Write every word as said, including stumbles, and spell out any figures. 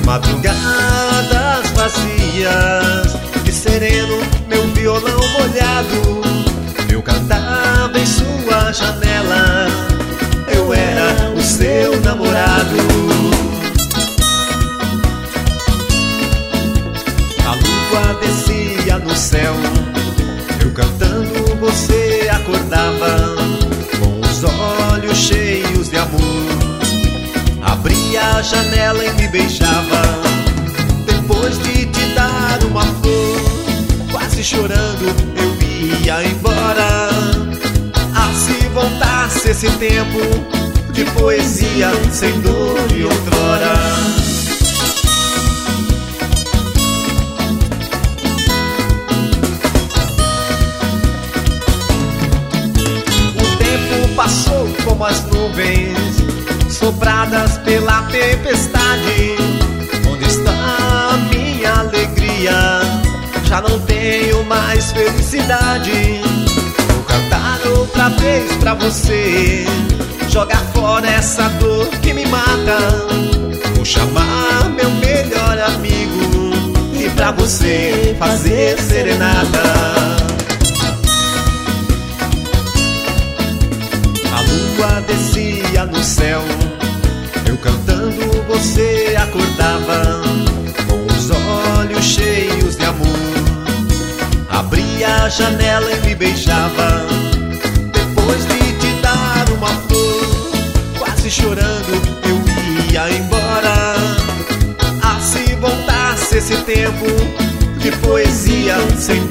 Madrugadas vazias e sereno, meu violão molhado, eu cantava em sua janela, eu era o seu namorado. A lua descia no céu, eu cantando você acordava, com os olhos cheios de amor, abria a janela e me beijava. Depois de te dar uma flor, quase chorando eu ia embora. Ah, se voltasse esse tempo de poesia sem dor e outrora. O tempo passou como as nuvens sopradas pela tempestade. Onde está a minha alegria? Já não tenho mais felicidade. Vou cantar outra vez pra você, jogar fora essa dor que me mata. Vou chamar meu melhor amigo e pra você fazer serenata. A lua descia no céu, eu cantando você acordava, com os olhos cheios de amor, abria a janela e me beijava. Depois de te dar uma flor, quase chorando eu ia embora. Ah, se voltasse esse tempo de poesia sem